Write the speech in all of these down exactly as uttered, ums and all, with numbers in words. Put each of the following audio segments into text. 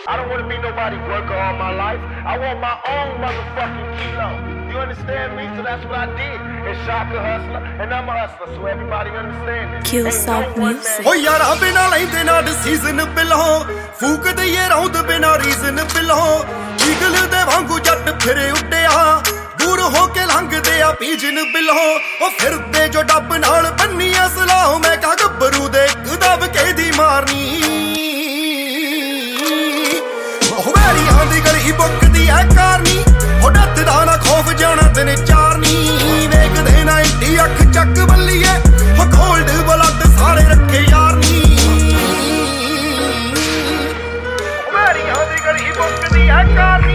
I don't want to be nobody's worker all my life. I want my own motherfucking kilo. You understand me? So that's what I did. And Shaka hustler, and I'm a hustler, so everybody understand it. Kill Soft Music. Oh yara bina leinde na decision below. Fook diye round bina reason below. Eagle de wangu jatt phire uddiya. दूर होके लंघदे आ pigeon below ओ फिरदे जो dub नाल बन्निया सलाह मैं कहा गब्बरू दे इक दब के दी मारनी ओ वैरियां दी गली बुकदी है कारनी ओ डत दा ना खौफ जाना दिन चारनी वेखदे ना इंडी अख चक बल्लीए ओ गोल्ड ब्लड सारे रखे यारनी ओ वैरियां दी गली बुकदी है कारनी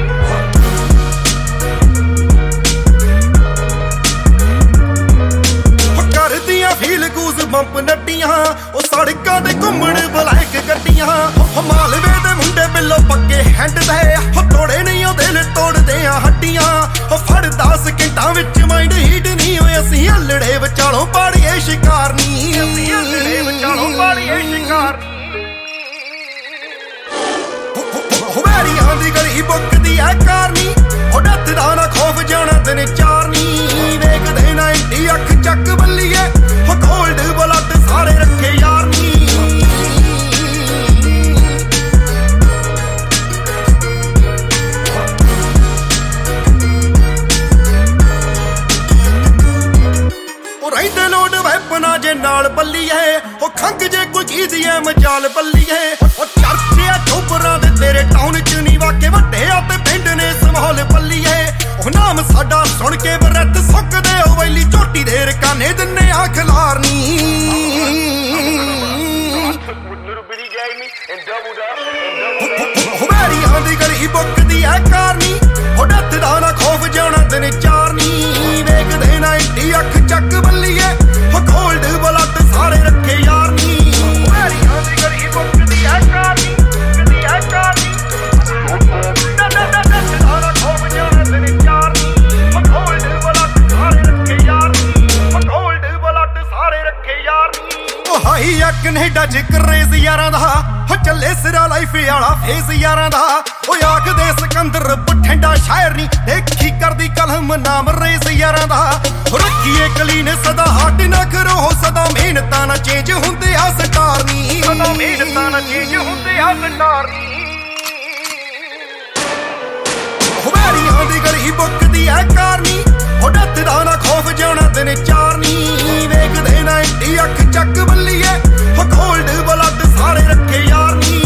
फील गूज बंप नट्टियां ओ सड़कां ते घुम्मण बलैक गड्डियां मालवे दे मुंडे बिल्लो पक्के हैंड दे हो तोड़े नहीं ओ दिल तोड़दे आ हड्डियां ओ फड़ दस घंटा विच माइंड हीट नहीं होए असीं हल्लड़े विचालों पाड़िए शिकार नी असीं हल्लड़े विचालों पाड़िए शिकार वैरियां दी गली बुकदी है कारनी ओ डत दा ना खौफ जाना दिन चारनी वेखदे ना इंडी अख चक बल्लीए हो गोल्ड ब्लड सारे रखे यारनी ओ रहिंदे लोड वैपना जे नाल बल्ली है ओ खंग जे कोई चीज है मजाल बल्ली है ओ चर्चे आ चोबरां दे तेरे टाउन च नी वाके वड्डे आ ते पिंड ने संभाल बल्ली है ओ नाम साडा सुन के बरत सुकदे ओ वैली झोटी दे रकाने दिन्ने आ खलारनी ओ वैरियां दी गली बुकदी है कारनी ओ डत दा ना खौफ जाना दिन चारनी वेखदे ना इंडी अख चक बल्लीए ओ गोल्ड ब्लड सारे रखे यारनी ओ वैरियां दी गली बुकदी है कारनी बुकदी है कारनी डत डत दा ना खौफ जाना दिन चारनी ओ गोल्ड ब्लड सारे रखे यारनी ओ गोल्ड ब्लड सारे रखे यारनी ओ हाई आ कनेडा च क्रेज यारां दा हो चले सिरा लाइफ वाला फेस यारां दा ओ आखदे सिकंदर बठिंडा शायर नी देखी करदी कलम नाम रेस यारां दा रखिए कलीन सदा हट ना करो सदा मेहनतां ना चेंज हुंदे आ स्टार नी सदा मेहनतां ना चेंज हुंदे आ स्टार नी ओ वैरियां दी गली बुकदी है कारनी ओ डत दा ना खौफ जाना दिन चारनी वेखदे ना इंडी अख चक बल्लीए ओ गोल्ड ब्लड सारे रखे यारनी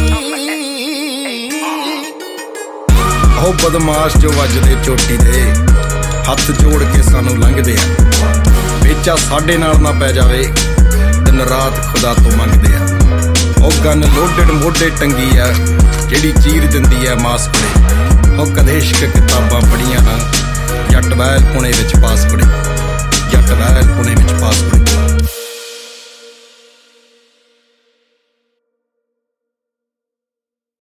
ओ बदमाश जो वजदे चोटी दे हथ जोड़ के सानू लंघदे आ बेचा साडे नाल ना पै जावे दिन रात खुदा तो मंगदे आ ओ गन लोडेड मोढे टंगी आ जेड़ी चीर दिंदी आ मास पड़े ओ कदे इश्क किताबां पढ़ियां ना जट बैल पुणे विच